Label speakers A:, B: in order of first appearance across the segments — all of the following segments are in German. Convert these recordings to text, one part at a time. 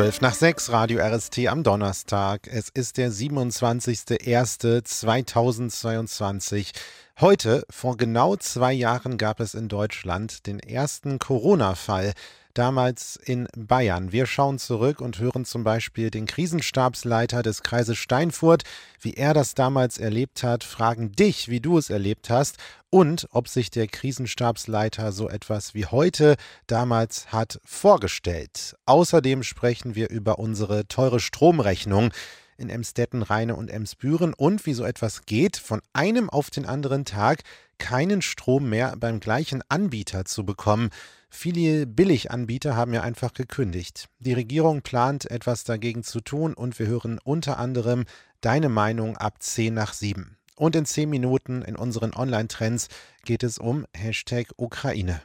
A: 12:12, Radio RST am Donnerstag. Es ist der 27.01.2022. Heute, vor genau 2 Jahren, gab es in Deutschland den ersten Corona-Fall. Damals in Bayern. Wir schauen zurück und hören zum Beispiel den Krisenstabsleiter des Kreises Steinfurt, wie er das damals erlebt hat, fragen dich, wie du es erlebt hast und ob sich der Krisenstabsleiter so etwas wie heute damals hat vorgestellt. Außerdem sprechen wir über unsere teure Stromrechnung in Emstetten, Rheine und Emsbüren und wie so etwas geht, von einem auf den anderen Tag keinen Strom mehr beim gleichen Anbieter zu bekommen. Viele Billiganbieter haben ja einfach gekündigt. Die Regierung plant, etwas dagegen zu tun und wir hören unter anderem deine Meinung ab 6:50. Und in 10 Minuten in unseren Online-Trends geht es um #Ukraine.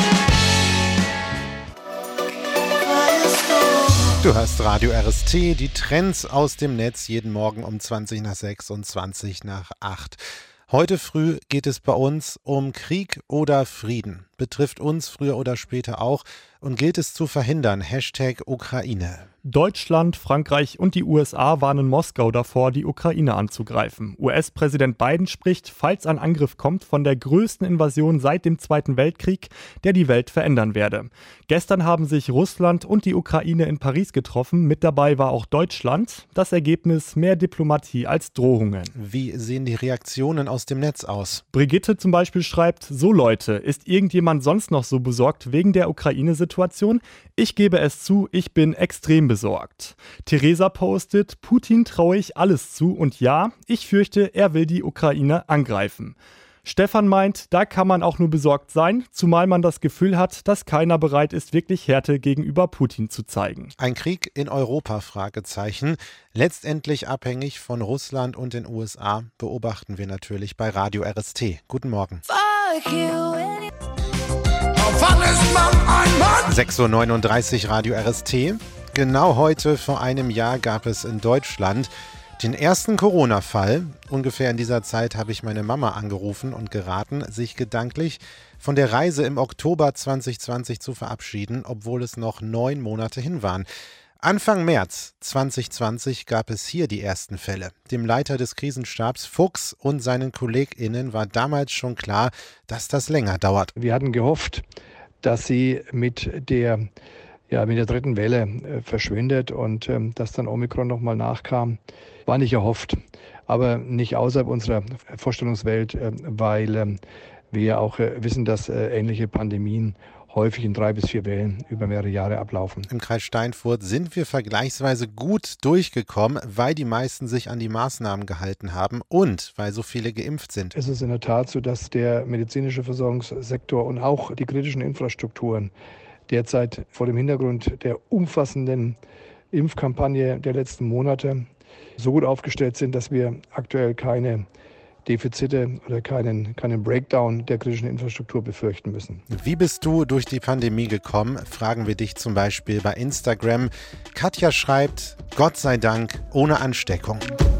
A: Du hörst Radio RST, die Trends aus dem Netz jeden Morgen um 20:06 und 20:08. Heute früh geht es bei uns um Krieg oder Frieden. Betrifft uns früher oder später auch und gilt es zu verhindern. #Ukraine.
B: Deutschland, Frankreich und die USA warnen Moskau davor, die Ukraine anzugreifen. US-Präsident Biden spricht, falls ein Angriff kommt, von der größten Invasion seit dem Zweiten Weltkrieg, der die Welt verändern werde. Gestern haben sich Russland und die Ukraine in Paris getroffen. Mit dabei war auch Deutschland. Das Ergebnis: mehr Diplomatie als Drohungen.
A: Wie sehen die Reaktionen aus dem Netz aus?
B: Brigitte zum Beispiel schreibt: So Leute, ist irgendjemand sonst noch so besorgt wegen der Ukraine-Situation? Ich gebe es zu, ich bin extrem besorgt. Theresa postet: Putin traue ich alles zu und ja, ich fürchte, er will die Ukraine angreifen. Stefan meint, da kann man auch nur besorgt sein, zumal man das Gefühl hat, dass keiner bereit ist, wirklich Härte gegenüber Putin zu zeigen.
A: Ein Krieg in Europa? Fragezeichen. Letztendlich abhängig von Russland und den USA, beobachten wir natürlich bei Radio RST. Guten Morgen. 6:39 Uhr, Radio RST. Genau heute vor einem Jahr gab es in Deutschland den ersten Corona-Fall. Ungefähr in dieser Zeit habe ich meine Mama angerufen und geraten, sich gedanklich von der Reise im Oktober 2020 zu verabschieden, obwohl es noch 9 Monate hin waren. Anfang März 2020 gab es hier die ersten Fälle. Dem Leiter des Krisenstabs Fuchs und seinen KollegInnen war damals schon klar, dass das länger dauert.
C: Wir hatten gehofft, dass sie mit der dritten Welle verschwindet und dass dann Omikron nochmal nachkam, war nicht erhofft. Aber nicht außerhalb unserer Vorstellungswelt, weil wir auch wissen, dass ähnliche Pandemien häufig in 3 bis 4 Wellen über mehrere Jahre ablaufen.
A: Im Kreis Steinfurt sind wir vergleichsweise gut durchgekommen, weil die meisten sich an die Maßnahmen gehalten haben und weil so viele geimpft sind.
C: Es ist in der Tat so, dass der medizinische Versorgungssektor und auch die kritischen Infrastrukturen derzeit vor dem Hintergrund der umfassenden Impfkampagne der letzten Monate so gut aufgestellt sind, dass wir aktuell keine Defizite oder keinen Breakdown der kritischen Infrastruktur befürchten müssen.
A: Wie bist du durch die Pandemie gekommen? Fragen wir dich zum Beispiel bei Instagram. Katja schreibt: Gott sei Dank ohne Ansteckung.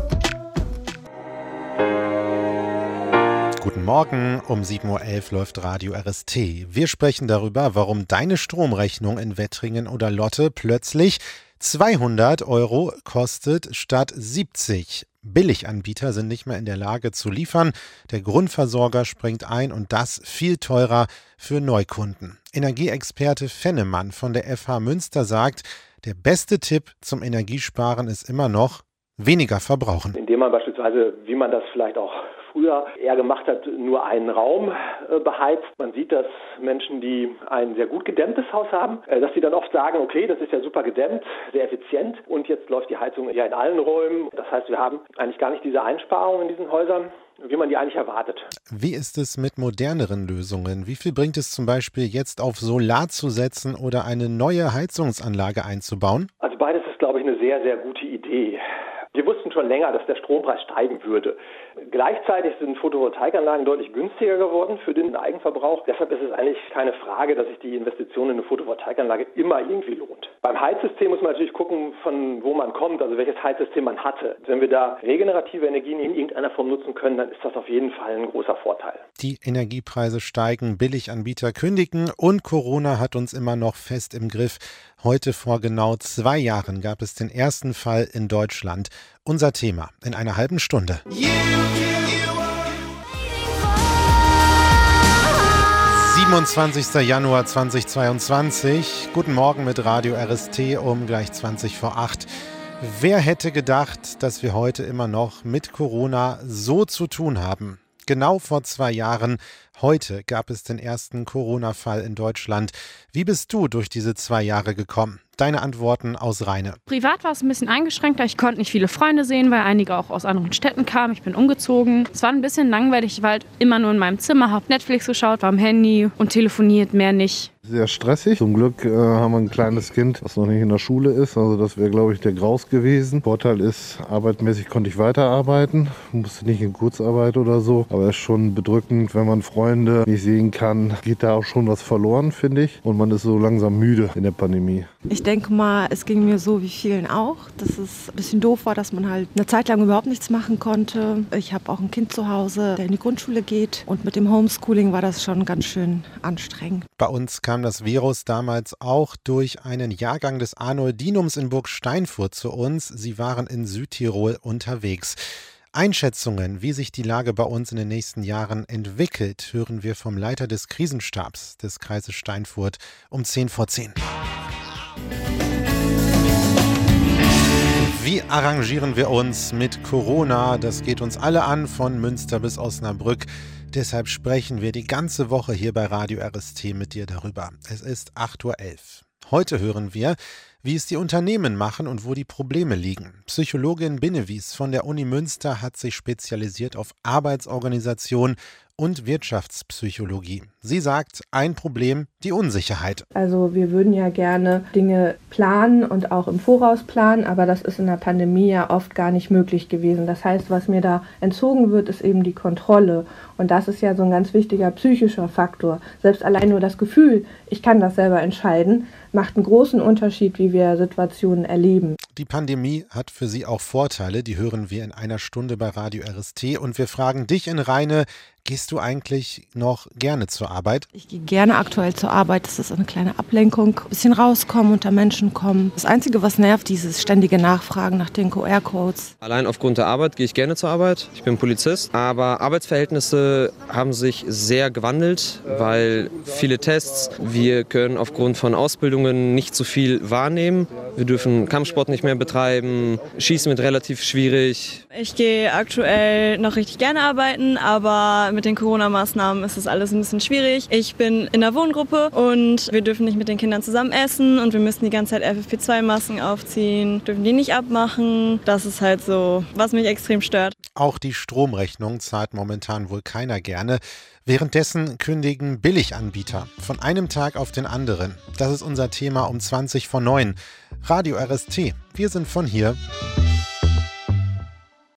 A: Guten Morgen, um 7:11 Uhr läuft Radio RST. Wir sprechen darüber, warum deine Stromrechnung in Wettringen oder Lotte plötzlich 200 € kostet statt 70. Billiganbieter sind nicht mehr in der Lage zu liefern. Der Grundversorger springt ein und das viel teurer für Neukunden. Energieexperte Fennemann von der FH Münster sagt, der beste Tipp zum Energiesparen ist immer noch weniger verbrauchen.
D: Indem man beispielsweise, wie man das vielleicht auch früher eher gemacht hat, nur einen Raum beheizt. Man sieht, dass Menschen, die ein sehr gut gedämmtes Haus haben, dass sie dann oft sagen, okay, das ist ja super gedämmt, sehr effizient und jetzt läuft die Heizung ja in allen Räumen. Das heißt, wir haben eigentlich gar nicht diese Einsparungen in diesen Häusern, wie man die eigentlich erwartet.
A: Wie ist es mit moderneren Lösungen? Wie viel bringt es zum Beispiel jetzt auf Solar zu setzen oder eine neue Heizungsanlage einzubauen?
D: Also beides ist, glaube ich, eine sehr, sehr gute Idee. Wir wussten schon länger, dass der Strompreis steigen würde. Gleichzeitig sind Photovoltaikanlagen deutlich günstiger geworden für den Eigenverbrauch. Deshalb ist es eigentlich keine Frage, dass sich die Investition in eine Photovoltaikanlage immer irgendwie lohnt. Beim Heizsystem muss man natürlich gucken, von wo man kommt, also welches Heizsystem man hatte. Wenn wir da regenerative Energien in irgendeiner Form nutzen können, dann ist das auf jeden Fall ein großer Vorteil.
A: Die Energiepreise steigen, Billiganbieter kündigen und Corona hat uns immer noch fest im Griff. Heute vor genau 2 Jahren gab es den ersten Fall in Deutschland. Unser Thema in einer halben Stunde. 27. Januar 2022. Guten Morgen mit Radio RST um gleich 20 vor 8. Wer hätte gedacht, dass wir heute immer noch mit Corona so zu tun haben? Genau vor 2 Jahren. Heute gab es den ersten Corona-Fall in Deutschland. Wie bist du durch diese 2 Jahre gekommen? Deine Antworten aus Rheine.
E: Privat war es ein bisschen eingeschränkter. Ich konnte nicht viele Freunde sehen, weil einige auch aus anderen Städten kamen. Ich bin umgezogen. Es war ein bisschen langweilig. Ich war halt immer nur in meinem Zimmer, habe Netflix geschaut, war am Handy und telefoniert, mehr nicht.
F: Sehr stressig. Zum Glück haben wir ein kleines Kind, das noch nicht in der Schule ist. Also das wäre, glaube ich, der Graus gewesen. Vorteil ist, arbeitsmäßig konnte ich weiterarbeiten. Musste nicht in Kurzarbeit oder so. Aber es ist schon bedrückend, wenn man Freunde nicht sehen kann. Geht da auch schon was verloren, finde ich. Und man ist so langsam müde in der Pandemie.
G: Ich denke mal, es ging mir so wie vielen auch, dass es ein bisschen doof war, dass man halt eine Zeit lang überhaupt nichts machen konnte. Ich habe auch ein Kind zu Hause, der in die Grundschule geht. Und mit dem Homeschooling war das schon ganz schön anstrengend.
A: Bei uns kam das Virus damals auch durch einen Jahrgang des Arnoldinums in Burgsteinfurt zu uns. Sie waren in Südtirol unterwegs. Einschätzungen, wie sich die Lage bei uns in den nächsten Jahren entwickelt, hören wir vom Leiter des Krisenstabs des Kreises Steinfurt um 10 vor 10. Wie arrangieren wir uns mit Corona? Das geht uns alle an, von Münster bis Osnabrück. Deshalb sprechen wir die ganze Woche hier bei Radio RST mit dir darüber. Es ist 8.11 Uhr. Heute hören wir, wie es die Unternehmen machen und wo die Probleme liegen. Psychologin Binnewies von der Uni Münster hat sich spezialisiert auf Arbeitsorganisation und Wirtschaftspsychologie. Sie sagt, ein Problem, die Unsicherheit.
H: Also wir würden ja gerne Dinge planen und auch im Voraus planen, aber das ist in der Pandemie ja oft gar nicht möglich gewesen. Das heißt, was mir da entzogen wird, ist eben die Kontrolle. Und das ist ja so ein ganz wichtiger psychischer Faktor. Selbst allein nur das Gefühl, ich kann das selber entscheiden, macht einen großen Unterschied, wie wir Situationen erleben.
A: Die Pandemie hat für Sie auch Vorteile, die hören wir in einer Stunde bei Radio RST. Und wir fragen dich in Rheine, gehst du eigentlich noch gerne zur Arbeit?
G: Ich gehe gerne aktuell zur Arbeit. Das ist eine kleine Ablenkung. Ein bisschen rauskommen, unter Menschen kommen. Das Einzige, was nervt, dieses ständige Nachfragen nach den QR-Codes.
I: Allein aufgrund der Arbeit gehe ich gerne zur Arbeit. Ich bin Polizist. Aber Arbeitsverhältnisse haben sich sehr gewandelt, weil viele Tests, wir können aufgrund von Ausbildungen nicht so viel wahrnehmen. Wir dürfen Kampfsport nicht mehr betreiben. Schießen wird relativ schwierig.
J: Ich gehe aktuell noch richtig gerne arbeiten, aber mit den Corona-Maßnahmen ist das alles ein bisschen schwierig. Ich bin in der Wohngruppe und wir dürfen nicht mit den Kindern zusammen essen und wir müssen die ganze Zeit FFP2-Masken aufziehen, dürfen die nicht abmachen. Das ist halt so, was mich extrem stört.
A: Auch die Stromrechnung zahlt momentan wohl keiner gerne. Währenddessen kündigen Billiganbieter von einem Tag auf den anderen. Das ist unser Thema um 20 vor 9. Radio RST, wir sind von hier.